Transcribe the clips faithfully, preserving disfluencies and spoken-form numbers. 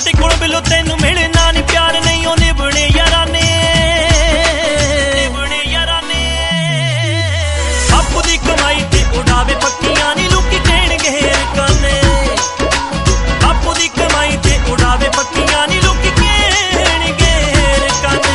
ਸਾਡੇ ਕੋਲ ਬਿਲੋ ਤੈਨੂੰ ਮਿਲਣਾ ਨਹੀਂ, ਪਿਆਰ ਨਹੀਂ ਉਹ ਨਿਭਣੇ ਯਾਰਾਂ ਨੇ, ਨਿਭਣੇ ਯਾਰਾਂ ਨੇ। ਬਾਪੂ ਦੀ ਕਮਾਈ ਤੇ ਉਡਾਵੇ ਪੱਕੀਆਂ ਨੀ ਲੋਕੀ ਕਹਿਣਗੇ ਰਕਾਨੇ, ਬਾਪੂ ਦੀ ਕਮਾਈ ਤੇ ਉਡਾਵੇ ਪੱਕੀਆਂ ਨੀ ਲੋਕੀ ਕਹਿਣਗੇ ਰਕਾਨੇ।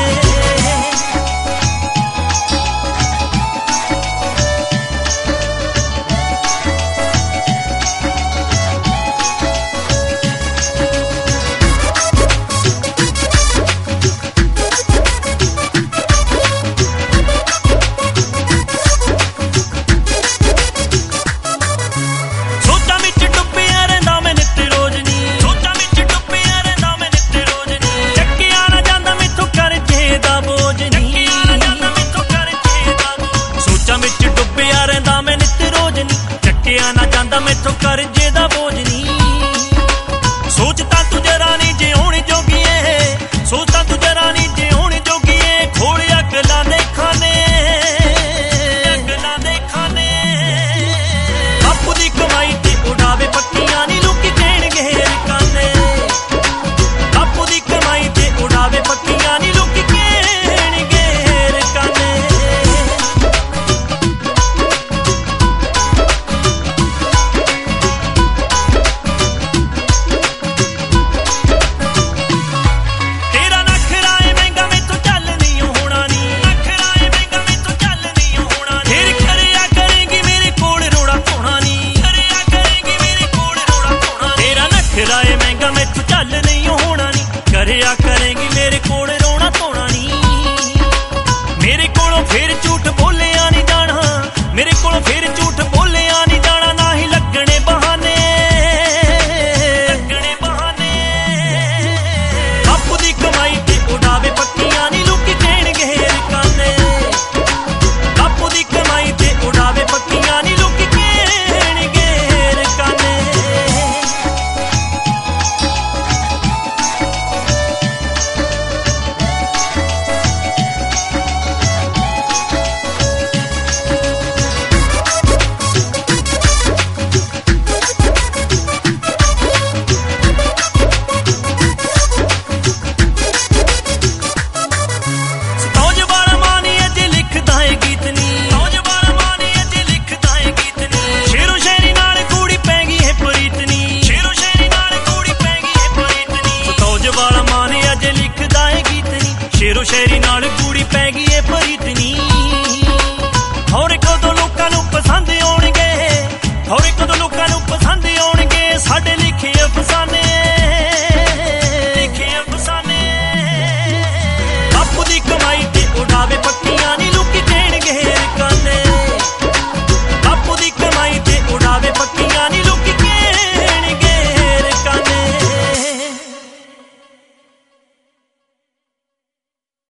ਨਾ ਜਾਂਦਾ ਮੈਥੋਂ ਕਰਜ਼ੇ ਦਾ ਬੋਝ ਨੀ, ਸੋਚ ਤਾਂ ਤੂੰ ਜਰਾ ਨੀ ਜੇ ਹੋਣੀ ਜੋਗੀ ਏ, ਸੋਚ ਤਾਂ ਤੂੰ ਜਰਾ ਨੀ ਜੇ ਹੋਣੀ ਜੋਗੀ ਏ। ਖੋਲ ਅਕਲਾਂ ਦੇ ਖਾਨੇ, ਅਕਲਾਂ ਦੇ ਖਾਨੇ। ਬਾਪੂ ਦੀ ਕਮਾਈ ਤੇ ਉਡਾਵੇ ਪੱਕੀਆਂ ਨੀ ਲੋਕੀ ਕਹਿਣਗੇ ਰਕਾਨੇ, ਬਾਪੂ ਦੀ ਕਮਾਈ ਤੇ ਉਡਾਵੇ ਪੱਕੀਆਂ ਨੀ ਲੋਕੀ ਕਹਿਣਗੇ ਰਕਾਨੇ। ਕਰਿਆ ਕਰੇਗੀ ਮੇਰੇ ਕੋਲ ਰੋਣਾ ਧੋਣਾ ਨੀ, ਮੇਰੇ ਕੋਲੋਂ ਫੇਰ ਝੂਠ ਬੋਲਿਆ ਨੀ ਜਾਣਾ, ਮੇਰੇ ਕੋਲੋਂ ਫੇਰ ਝੂਠ ਬੋਲਿਆ ਨੀ ਜਾਣਾ। ਨਾ ਹੀ ਲੱਗਣੇ ਬਹਾਨੇ, ਲੱਗਣੇ ਬਹਾਨੇ। ਬਾਪੂ ਦੀ ਕਮਾਈ ਤੇ ਉਡਾਵੇ ਪੱਕੀਆਂ ਨੀ ਲੋਕੀ ਕਹਿਣਗੇ ਰਕਾਨੇ, ਬਾਪੂ ਦੀ ਕਮਾਈ ਤੇ ਉਡਾਵੇ ਪੱਕੀਆਂ ਨੀ ਲੋਕੀ ਕਹਿਣਗੇ ਰਕਾਨੇ। ਸ਼ੇਰੋ ਸ਼ਾਇਰੀ